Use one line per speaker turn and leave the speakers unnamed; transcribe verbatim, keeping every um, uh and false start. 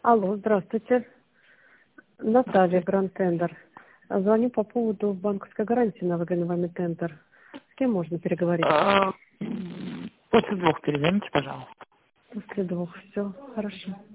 Алло, здравствуйте. Наталья, Гранд Тендер. Звоню по поводу банковской гарантии на выгодный вами тендер. С кем можно переговорить?
А, После двух перезвоните, пожалуйста.
После двух. Все, хорошо.